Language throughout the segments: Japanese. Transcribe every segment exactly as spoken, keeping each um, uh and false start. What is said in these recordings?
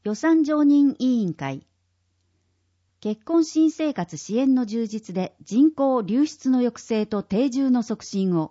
予算常任委員会。結婚新生活支援の充実で人口流出の抑制と定住の促進を。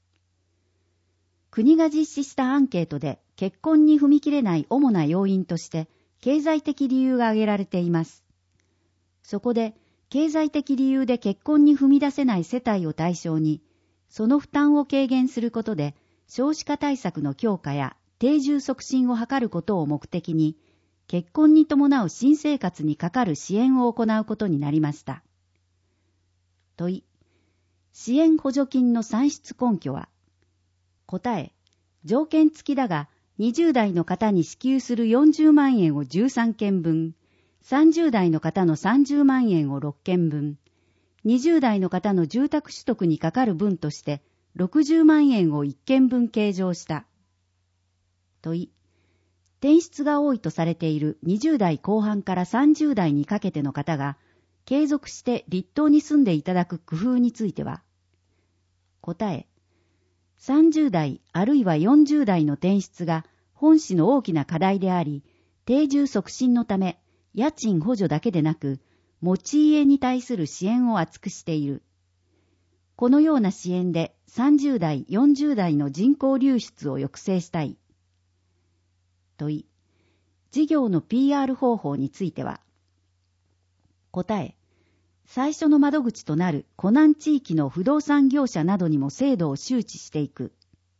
国が実施したアンケートで結婚に踏み切れない主な要因として経済的理由が挙げられています。そこで経済的理由で結婚に踏み出せない世帯を対象に、その負担を軽減することで少子化対策の強化や定住促進を図ることを目的に、結婚に伴う新生活にかかる支援を行うことになりました。問い、支援補助金の算出根拠は？答え、条件付きだが、にじゅう代の方に支給するよんじゅうまんえんをじゅうさんけんぶん、さんじゅう代の方のさんじゅうまんえんをろっけんぶん、にじゅう代の方の住宅取得にかかる分としてろくじゅうまんえんをいっけんぶん計上した。問い、転出が多いとされているにじゅう代後半からさんじゅう代にかけての方が継続して立島に住んでいただく工夫については？答え、さんじゅう代あるいはよんじゅう代の転出が本市の大きな課題であり、定住促進のため家賃補助だけでなく持ち家に対する支援を厚くしている。このような支援でさんじゅう代よんじゅう代の人口流出を抑制したい。問い、事業の ピーアール 方法については？答え、最初の窓口となる湖南地域の不動産業者などにも制度を周知していく。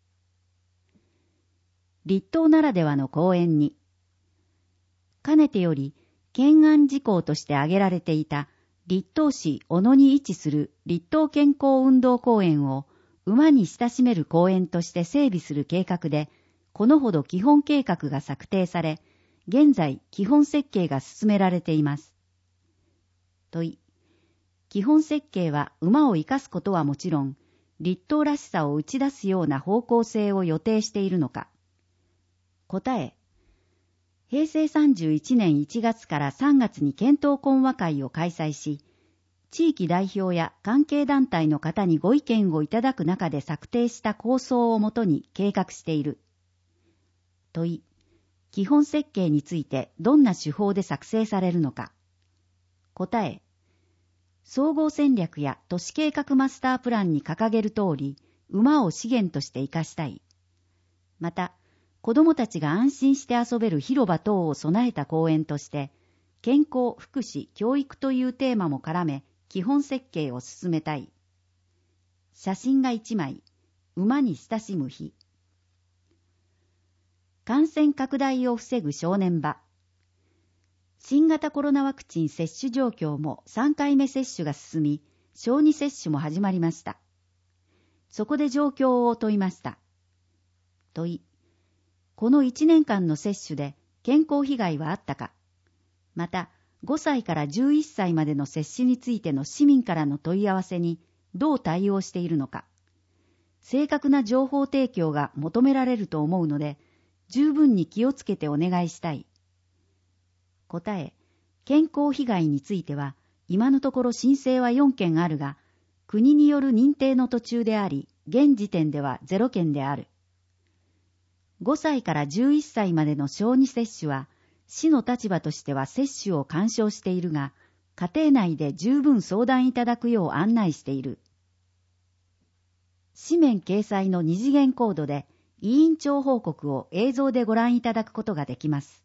立島ならではの講演に、かねてより懸案事項として挙げられていた立島市小野に位置する立島健康運動公園を馬に親しめる公園として整備する計画で、このほど基本計画が策定され、現在基本設計が進められています。問い、基本設計は馬を生かすことはもちろん、立島らしさを打ち出すような方向性を予定しているのか？答え、へいせいさんじゅういちねんいちがつからさんがつに検討懇話会を開催し、地域代表や関係団体の方にご意見をいただく中で策定した構想をもとに計画している。問い、基本設計についてどんな手法で作成されるのか？答え、総合戦略や都市計画マスタープランに掲げる通り、馬を資源として生かしたい。また、子どもたちが安心して遊べる広場等を備えた公園として、健康、福祉、教育というテーマも絡め、基本設計を進めたい。写真がいちまい、馬に親しむ日。感染拡大を防ぐ正念場。新型コロナワクチン接種状況もさんかいめ接種が進み、小児接種も始まりました。そこで状況を問いました。問い、このいちねんかんの接種で健康被害はあったか？また、ごさいからじゅういっさいまでの接種についての市民からの問い合わせにどう対応しているのか？正確な情報提供が求められると思うので、十分に気をつけてお願いしたい。答え、健康被害については、今のところ申請はよんけんあるが、国による認定の途中であり、現時点ではゼロけんである。ごさいからじゅういっさいまでの小児接種は、市の立場としては接種を勧奨しているが、家庭内で十分相談いただくよう案内している。紙面掲載の二次元コードで、委員長報告を映像でご覧いただくことができます。